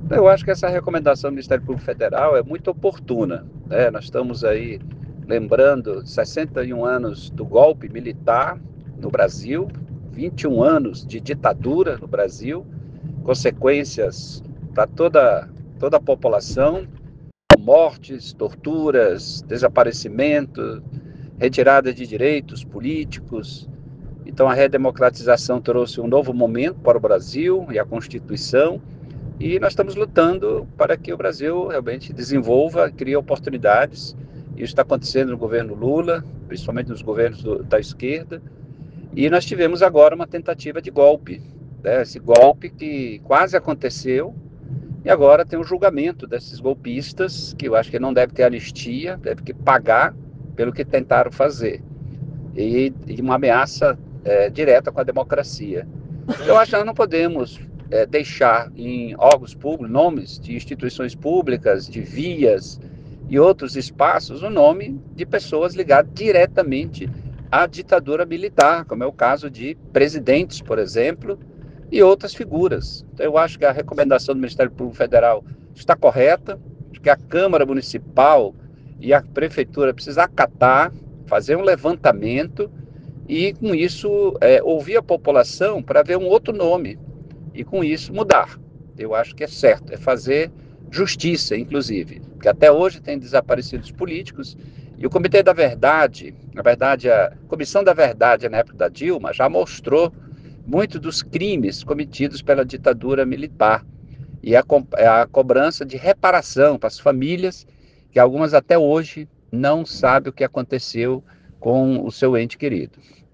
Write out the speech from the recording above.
Eu acho que essa recomendação do Ministério Público Federal é muito oportuna, né? Nós estamos aí lembrando 61 anos do golpe militar no Brasil, 21 anos de ditadura no Brasil, consequências para toda a população, mortes, torturas, desaparecimento, retirada de direitos políticos. Então a redemocratização trouxe um novo momento para o Brasil e a Constituição, e nós estamos lutando para que o Brasil realmente desenvolva, crie oportunidades. Isso está acontecendo no governo Lula, principalmente nos governos da esquerda. E nós tivemos agora uma tentativa de golpe, né? Esse golpe que quase aconteceu, e agora tem o julgamento desses golpistas, que eu acho que não deve ter anistia, deve que pagar pelo que tentaram fazer. E uma ameaça direta com a democracia. Eu acho que nós não podemos deixar em órgãos públicos, nomes de instituições públicas, de vias e outros espaços, o nome de pessoas ligadas diretamente à ditadura militar, como é o caso de presidentes, por exemplo, e outras figuras. Então, eu acho que a recomendação do Ministério Público Federal está correta, que a Câmara Municipal e a Prefeitura precisam acatar, fazer um levantamento e, com isso, ouvir a população para ver um outro nome e, com isso, mudar. Eu acho que é certo, é fazer justiça, inclusive, porque até hoje tem desaparecidos políticos e o Comitê da Verdade, na verdade, a Comissão da Verdade, na época da Dilma, já mostrou muitos dos crimes cometidos pela ditadura militar e a cobrança de reparação para as famílias, que algumas até hoje não sabem o que aconteceu com o seu ente querido.